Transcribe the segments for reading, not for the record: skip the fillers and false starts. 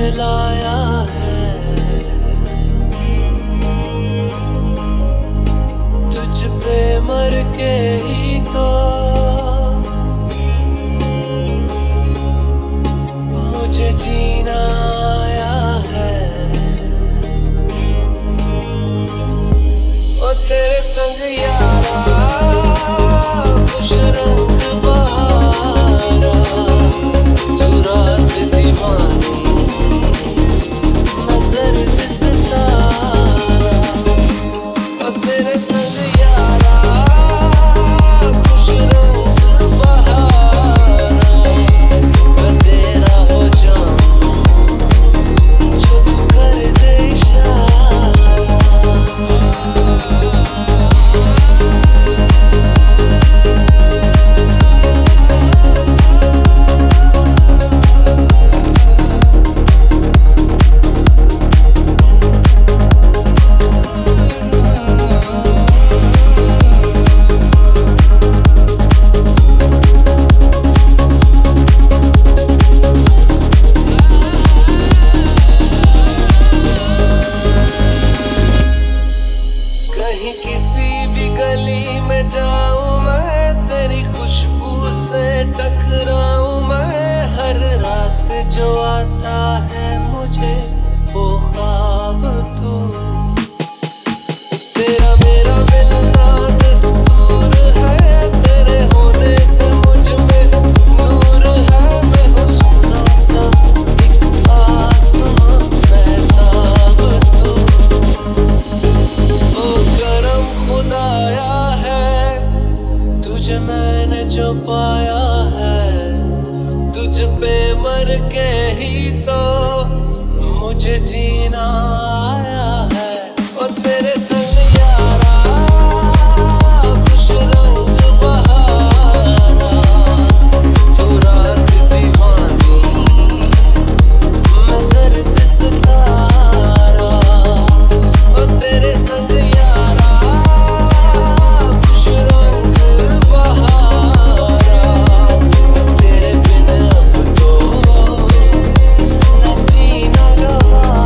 लाया है, तुझ पे मर के ही तो मुझे जीना आया है। ओ तेरे संग यारा खुश रंग बहारा, तू रात दीवानी मैं सर्द सितारा। ओ तेरे संग यारा खुश रंग बहारा, मैं तेरा हो जाऊं जो तू कर दे इशारा। कहीं किसी भी गली में जाऊं मैं, तेरी खुशबू से टकराऊं मैं। हर रात जो आता है मुझे वो ख्वाब तू, तेरा मेरा मिलना दस्तूर है। तेरे होने से मुझ में नूर है, मैं हूँ सोना सा एक आसमां महताब तू। ओ करम खुदाया है, तुझे मैंने जो पाया है, तुझ पे मर के ही तो मुझे जीना आया है। ओ तेरे संग यारा खुश रंग बहारा, तू रात दीवानी मैं सर्द सितारा। ओ तेरे संग यारा खुश रंग बहारा, तेरे बिन अब तो न जीना गवारा।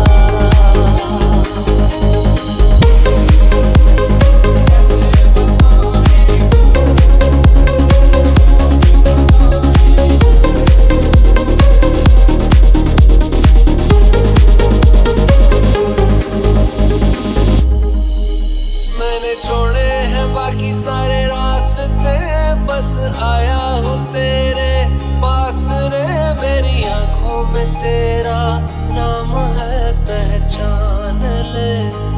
मैंने छोड़े हैं बाकी सारे रास्ते, बस आया हूँ तेरे पास रे। मेरी आंखों में तेरा नाम है, पहचान ले।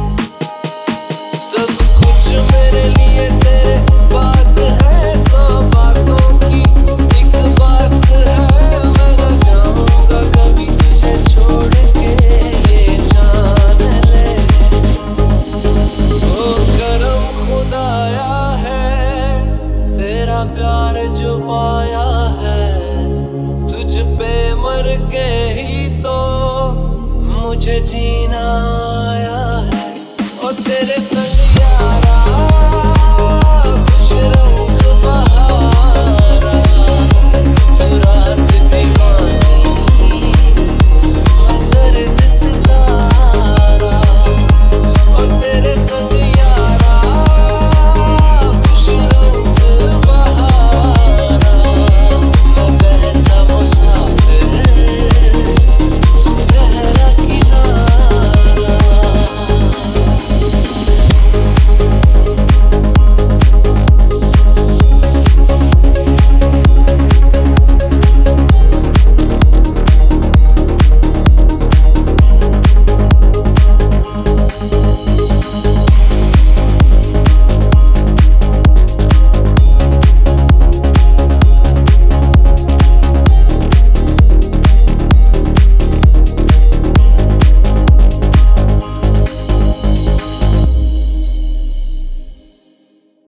सब कुछ मेरे लिए तेरे बात है, 100 बातों की एक बात है। मैं न जाऊंगा कभी तुझे छोड़ के, ये जान ले। ओ करम खुदाया है, तेरा प्यार जो पाया है, तुझ पे मर के ही तो मुझे जी